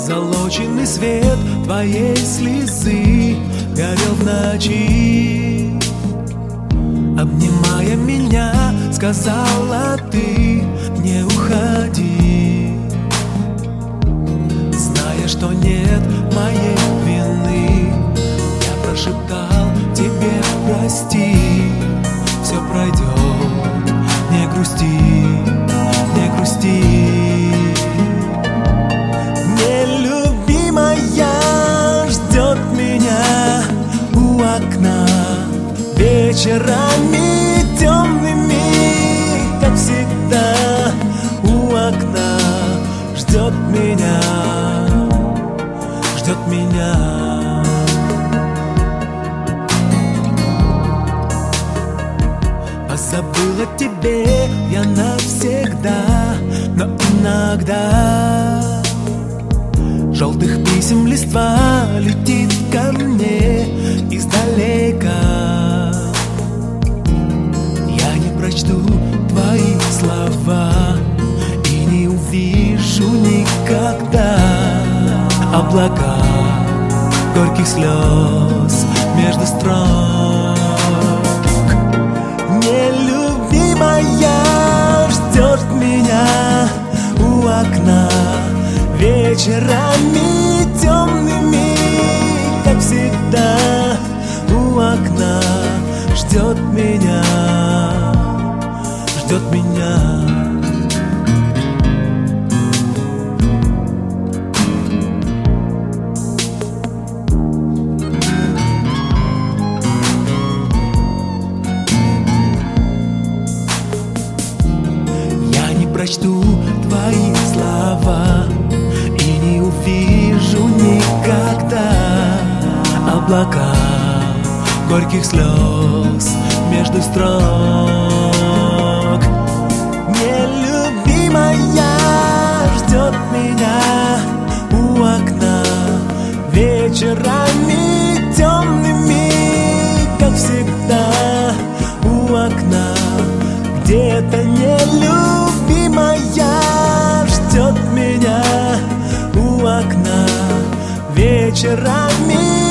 Позолоченный свет твоей слезы горел в ночи. Обнимая меня, сказала ты: не уходи. Зная, что нет моей вины, я прошептал тебе: прости. Все пройдет, не грусти, не грусти. Нелюбимая ждет меня у окна вечерами темными, как всегда. У окна ждет меня, ждет меня. Позабыла тебе я навсегда, но иногда желтых писем листва летит ко мне издалека. Я не прочту твои слова и не увижу никогда облака горьких слез между строк. Нелюбимая ждет меня у окна вечерами темными, как всегда. У окна ждет меня, ждет меня. Прочту твои слова и не увижу никогда облака горьких слез между строк. Нелюбимая ждет меня у окна вечерами темными, как всегда. У окна где-то нелюбимая ждет меня у окна вечерами